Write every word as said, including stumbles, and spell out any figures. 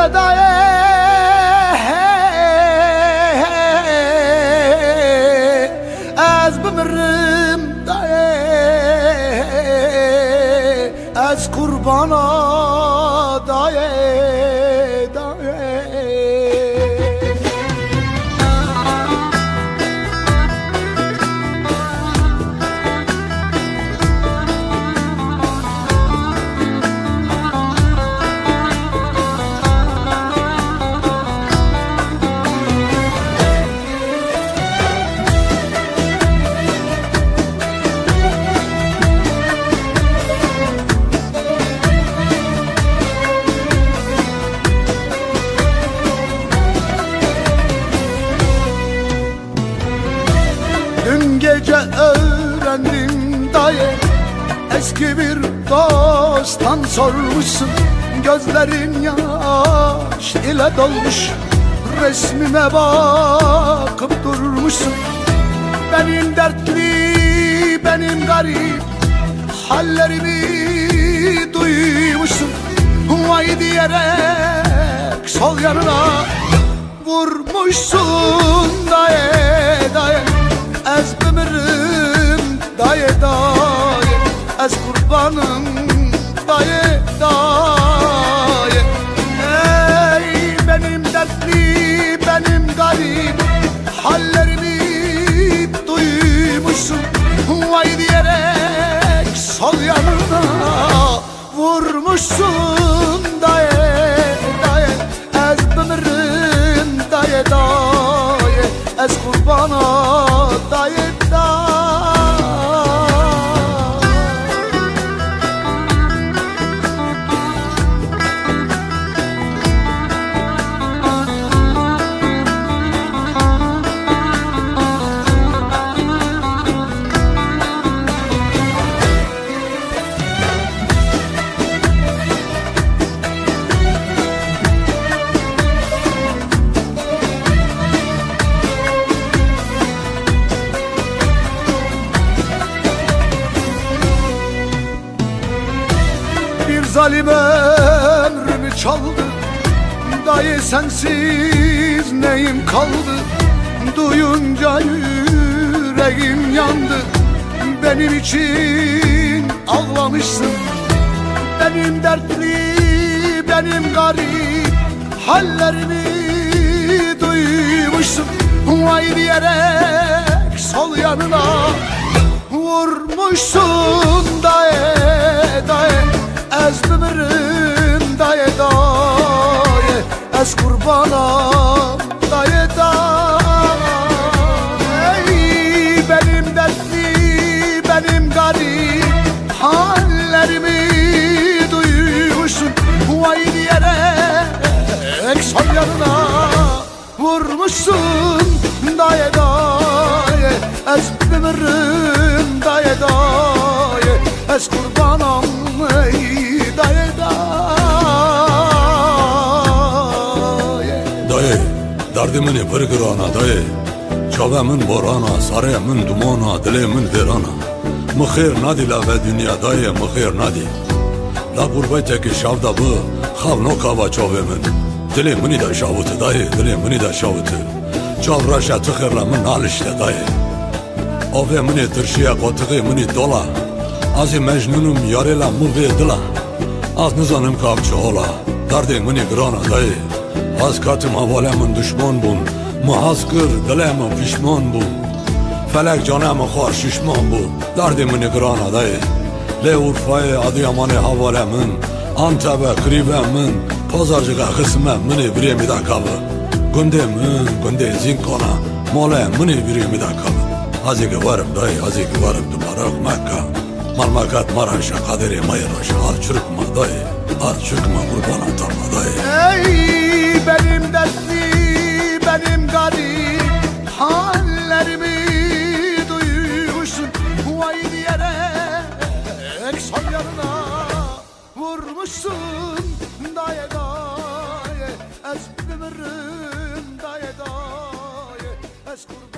dayı az bimirim dayı az kurbana dayı Dün gece öğrendim dayı, eski bir dosttan sormuşsun. Gözlerin yaş ile dolmuş, resmime bakıp durmuşsun. Benim dertli, benim garip hallerimi duymuşsun. Vay diyerek sol yanına vurmuşsun dayı dayı. Ez bimirim dayı dayı, ez kurbanım dayı dayı. Ey benim dertli, benim garip hallerimi duymuşsun. Vay diyerek sol yanına vurmuşsun dayı dayı. Ez bimirim dayı dayı, ez kurbana dayı dayı. Zalim ömrümü çaldı dayı, sensiz neyim kaldı? Duyunca yüreğim yandı, benim için ağlamışsın. Benim dertli, benim garip hallerimi duymuşsun. Vay diyerek sol yanına vurmuşsun dayı dayı. Ez bimirim dayı dayı, ez kurbana dayı dayı. Ey benim dertli, benim garip hallerimi duymuşsun. Vay diyerek sol yanına vurmuşsun dayı dayı. Ez bimirim dayı dayı, ez kurbanam dayı dayı. Dayı, derdimin pırgırana dayı, çavemin borana, sarayımın dumana, dilimin verana. Mıkhir nadi la ve dünya dayı, mıkhir nadi. La gurbeteki şavda bu, xavno kava çavemin. Dilimini de şavutu dayı, dilimini de şavutu. Çavraşa tıkırlamın alişte dayı. Ove mini tırşıya kotığı mini dola. Azı mecnunum yarela murve dila. Az nizanım kavçı ola, derdin mini grana dayı. Az katım havalemın düşman bun, muhazkır dilemin pişman bun. Felek canımı khar şişman bun, derdin mini grana dayı. Le Urfa'yı Adıyaman'ı havalemin, Antep'e krivemin, Pazarcığa kısmen mini birimi da kabı. Gündemin, günde zinkona, mole mini birimi da kabı. Azıcık varım dayı, azıcık varım dumarak Mekka. Malmakat Maraş'a kaderi mayraş'a. Az çürükme dayı, az çürükme kurban atarma dayı. Ey benim dertli, benim garip hallerimi duymuşsun. Vay diyerek sol yanına vurmuşsun dayı dayı. Ez bimirim dayı dayı, ez kurban.